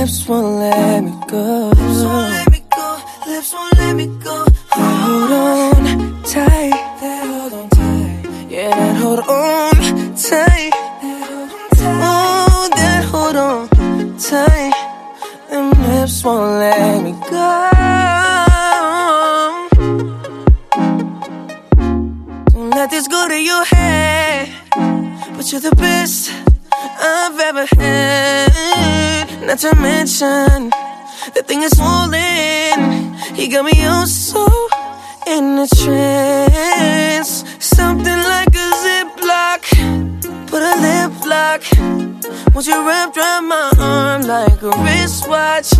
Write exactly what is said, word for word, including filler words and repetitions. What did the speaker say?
lips won't let me go. Lips won't let me go. Lips won't let me go. That hold on tight. That hold on tight. Yeah, that hold on tight. Oh, that hold on tight. Them lips won't let me go. Don't let this go to your head, but you're the best I've ever had. Not to mention, the thing is swollen. He got me oh so in a trance. Something like a ziplock, put a lip lock. Won't you wrap around my arm like a wristwatch?